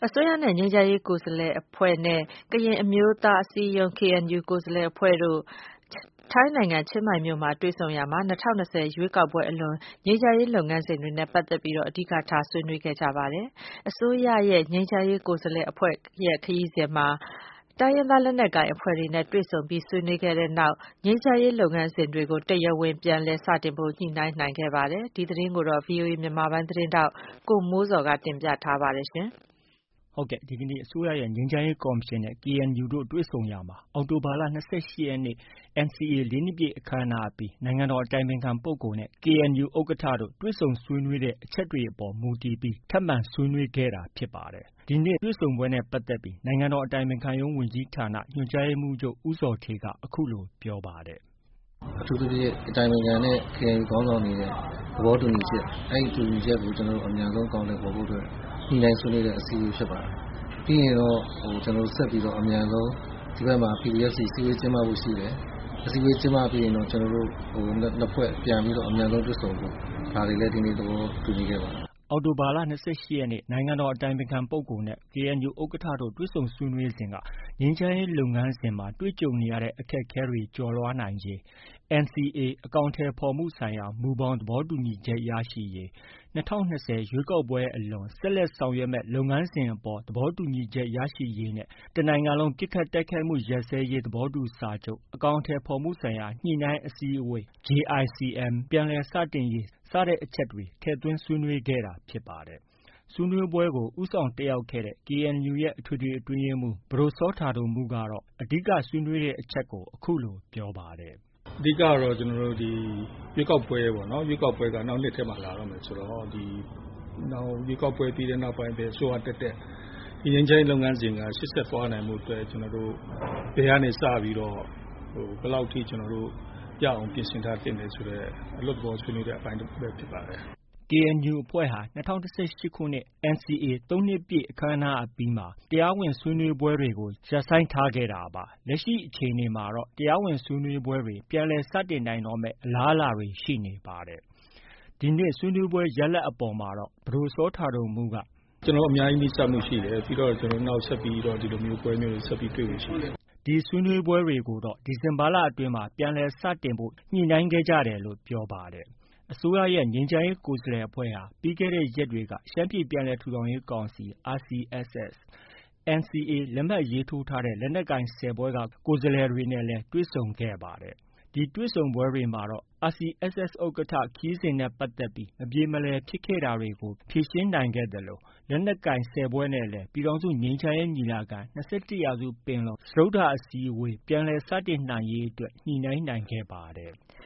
အစိုးရနဲ့ငြိမ်းချမ်းရေးကိုယ်စားလှယ်အဖွဲ့နဲ့ ကရင်အမျိုးသားအစည်းအရုံး KNU ကိုယ်စားလှယ်အဖွဲ့တို့ ထိုင်းနိုင်ငံချင်းမိုင်မြို့မှာတွေ့ဆုံရာမှာ 2020 ရွေးကောက်ပွဲအလွန်ငြိမ်းချမ်းရေးလုပ်ငန်းစဉ်တွေနဲ့ပတ်သက်ပြီး အဓိကထားဆွေးနွေးခဲ့ကြပါတယ်။ အစိုးရရဲ့ငြိမ်းချမ်းရေးကိုယ်စားလှယ်အဖွဲ့ရဲ့ခရီးစဉ်မှာ တိုင်းရင်းသားလက်နက်ကိုင်အဖွဲ့တွေနဲ့တွေ့ဆုံပြီးဆွေးနွေးခဲ့တဲ့နောက် ငြိမ်းချမ်းရေးလုပ်ငန်းစဉ်တွေကို တရားဝင်ပြန်လည်စတင်ဖို့ ညှိနှိုင်းနိုင်ခဲ့ပါတယ်။ ဒီသတင်းကိုတော့ ဗွီအိုအေမြန်မာပိုင်းသတင်းထောက် ကိုမိုးဇော်က တင်ပြထားပါတယ်။ဒီကနေ့ အစိုးရရဲ့ ငြိမ်းချမ်းရေးကော်မရှင်နဲ့ KNU တို့ တွေ့ဆုံရာမှာ အောက်တိုဘာလ ၂၈ ရက်နေ့ NCA ၄ နှစ်ပြည့်အခမ်းအနားအပြီး နိုင်ငံတော်အတိုင်ပင်ခံပုဂ္ဂိုလ်နဲ့ KNU ဥက္ကဋ္ဌတို့ တွေ့ဆုံဆွေးနွေးတဲ့အချက်တွေအပေါ်မူတည်ပြီး ထပ်မံဆွေးနွေးခဲ့တာဖြစ်ပါတယ်။ ဒီနေ့ တွေ့ဆုံပွဲနဲ့ပတ်သက်ပြီး နိုင်ငံတော်အတိုင်ပင်ခံရုံးဝန်ကြီးဌာန ညွှန်ကြားရေးမှူးချုပ် ဦးဇော်ဌေးက အခုလို ပြောပါတယ်။ “အထူးသဖြင့် အတိုင်ပင်ခံနဲ့ KNU ခေါင်းဆောင်တွေရဲ့ သဘောတူညီချက် အဲဒီတူညီချက်ကို အမြန်ဆုံးအကောင်အထည်ဖော်ဖို့အတွက် ညှိနှိုင်းဆွေးနွေးတဲ့အစည်းအဝေးဖြစ်ပါတယ်။ ပြီးရင်တော့ ဆက်ပြီးတော့ အမြန်ဆုံး ဒီဘက်မှာ PPST အစည်းအဝေးကျင်းပဖို့ရှိတယ်။ အစည်းအဝေးကျင်းပပြီးရင်တော့ နှစ်ဖွဲ့ပြန်ပြီးတော့ အမြန်ဆုံးတွေ့ဆုံဖို့ ဒါတွေလည်း ဒီနေ့ သဘောတူညီခဲ့ပါတယ်။ ” အောက်တိုဘာလ ၂၈ ရက်နေ့ နိုင်ငံတော်အတိုင်ပင်ခံပုဂ္ဂိုလ်နဲ့ KNU ဥက္ကဋ္ဌတို့ တွေ့ဆုံဆွေးနွေးစဉ်က ငြိမ်းချမ်းရေးလုပ်ငန်းစဉ်မှာ တွေ့ကြုံနေရတဲ့အခက်အခဲတွေ ကျော်လွှားနိုင်ရေး၊ NCA အကောင်အထည်ဖော်မှုဆိုင်ရာ မူဘောင်သဘောတူညီချက်ရရှိရေး၊ ၂၀၂၀ ရွေးကောက်ပွဲအလွန် ဆက်လက်ဆောင်ရွက်မယ့် လုပ်ငန်းစဉ်အပေါ် သဘောတူညီချက်ရရှိရေးနဲ့ တစ်နိုင်ငံလုံးပစ်ခတ်တိုက်ခိုက်မှုရပ်စဲရေးသဘောတူစာချုပ် အကောင်အထည်ဖော်မှုဆိုင်ရာ ညှိနှိုင်းအစည်းအဝေး JICM ပြန်လည်စတင်ရေး စတဲ့အချက်တွေ ထည့်သွင်းဆွေးနွေးခဲ့တာဖြစ်ပါတယ်။ ဆွေးနွေးပွဲကို ဦးဆောင်တက်ရောက်ခဲ့တဲ့ KNU ရဲ့ အထွေထွေအတွင်းရေးမှူး ပဒိုစောတာဒိုမှုးကတော့ အဓိက ဆွေးနွေးတဲ့အချက်ကို အခုလို ပြောပါတယ်။ “အဓိကကတော့ ရွေးကောက်ပွဲပေါ့နော်။ ရွေးကောက်ပွဲက နောက်နှစ်ထဲမှာ လာတော့မယ်ဆိုတော့ ရွေးကောက်ပွဲပြီးတဲ့နောက်ပိုင်း ဘယ်အစိုးရတက်တက် ဒီငြိမ်းချမ်းရေးလုပ်ငန်းစဉ်က ရှေ့ဆက်သွားနိုင်ဖို့အတွက် ဘယ်ကနေစပြီးတော့ ဘယ်လောက်ထိ ရအောင်ပြင်ဆင်ထားသင့်တယ်ဆိုတဲ့ အလွတ်သဘောဆွေးနွေးတဲ့အပိုင်းတစ်ခုပဲဖြစ်ပါတယ်။ ” KNU အဖွဲ့ဟာ ၂၀၁၈ ခုနှစ် NCA ၃ နှစ်ပြည့်အခမ်းအနားအပြီးမှာ တရားဝင်ဆွေးနွေးပွဲတွေကို ရပ်ဆိုင်းထားခဲ့တာပါ။ လက်ရှိအခြေအနေမှာတော့ တရားဝင်ဆွေးနွေးပွဲတွေ ပြန်လည်စတင်နိုင်တော့မယ့် အလားအလာတွေ ရှိနေပါတယ်။ ဒီနေ့ ဆွေးနွေးပွဲရလဒ်အပေါ်မှာတော့ ပဒိုစောတာဒိုမှုးက “အများကြီးနီးစပ်မှုရှိတယ်။ ပြီးတော့ နောက်ဆက်ပြီးတော့ ဒီလိုမျိုးပွဲမျိုးတွေ ဆက်ပြီးတွေ့ဖို့ရှိတယ်။ ” ဒီဆွေးနွေးပွဲတွေကိုတော့ ဒီဇင်ဘာလအတွင်းမှာ ပြန်လည်စတင်ဖို့ ညှိနှိုင်းခဲ့ကြတယ်လို့ ပြောပါတယ်။ အစိုးရရဲ့ ငြိမ်းချမ်းရေးကိုယ်စားလှယ်အဖွဲ့ဟာ ပြီးခဲ့တဲ့ရက်တွေက ရှမ်းပြည်ပြန်လည်ထူထောင်ရေးကောင်စီ RCSS ၊ NCA လက်မှတ်ရေးထိုးထားတဲ့ လက်နက်ကိုင် ၁၀ ဖွဲ့က ကိုယ်စားလှယ်တွေနဲ့လည်း တွေ့ဆုံခဲ့ပါတယ်။ ဒီတွေ့ဆုံပွဲတွေမှာတော့ RCSS ဥက္ကဋ္ဌ ခရီးစဉ်နဲ့ပတ်သက်ပြီး မပြေမလည်ဖြစ်ခဲ့တာတွေကို ဖြေရှင်းနိုင်ခဲ့သလို လက်နက်ကိုင် ၁၀ ဖွဲ့နဲ့လည်း ပြည်ထောင်စုငြိမ်းချမ်းရေးညီလာခံ- ၂၁ ရာစုပင်လုံ စတုတ္ထအစည်းအဝေး ပြန်လည်စတင်နိုင်ရေးအတွက် ညှိနှိုင်းနိုင်ခဲ့ပါတယ်။